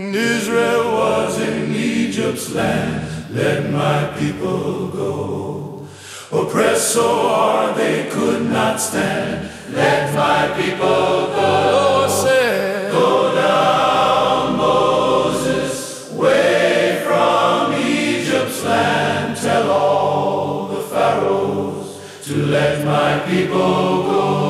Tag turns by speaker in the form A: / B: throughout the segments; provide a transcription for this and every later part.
A: Israel was in Egypt's land, let my people go. Oppressed so hard they could not stand, let my people go. Lord said, go down, Moses, way from Egypt's land. Tell all the pharaohs to let my people go.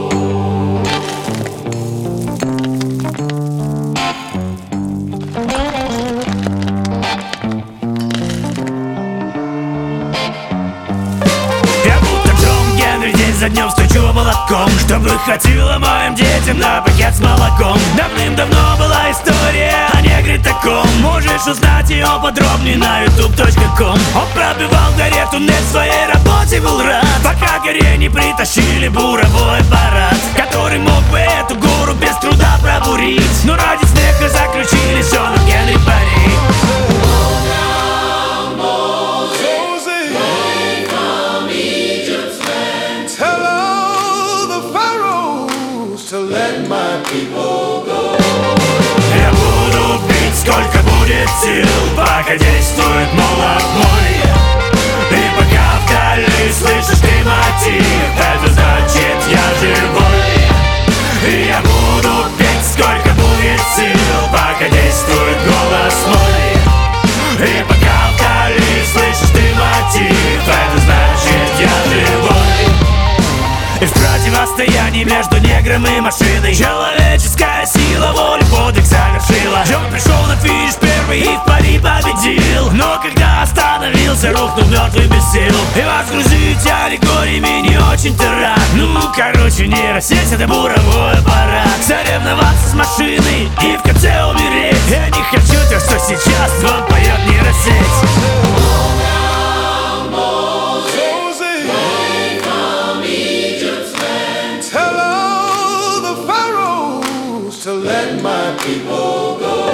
B: За днем стучу молотком, чтобы хватило моим детям на пакет с молоком. Давным-давно была история о негре таком. Можешь узнать ее подробнее на youtube.com. Он пробивал в горе туннель, своей работе был рад, пока к горе не притащили буровой аппарат, который мог бы эту гору без труда пробурить. Но ради смеха заключили Шона Генри пари.
A: Let my people go.
B: Я буду пить, сколько будет сил, пока действует молот мой. И пока вдали слышишь ты мотив, это значит я живой. И я буду петь, сколько будет сил, пока действует голос мой. И пока вдали слышишь ты мотив, это значит я живой. И в противостоянии между негром и машиной человеческая сила волю подвиг совершила. Джон пришел на финиш первый и в пари победил, но когда остановился, рухнул мертвый без сил. И возгрузить аллегориями не очень-то рад. Ну, короче, нейросеть — это буровой аппарат. Соревноваться с машиной и в конце умереть. Я не хочу то, что сейчас вам поет нейросеть.
A: To let my people go.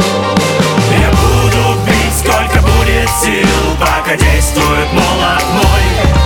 B: Я буду бить, сколько будет сил, пока действует молот мой.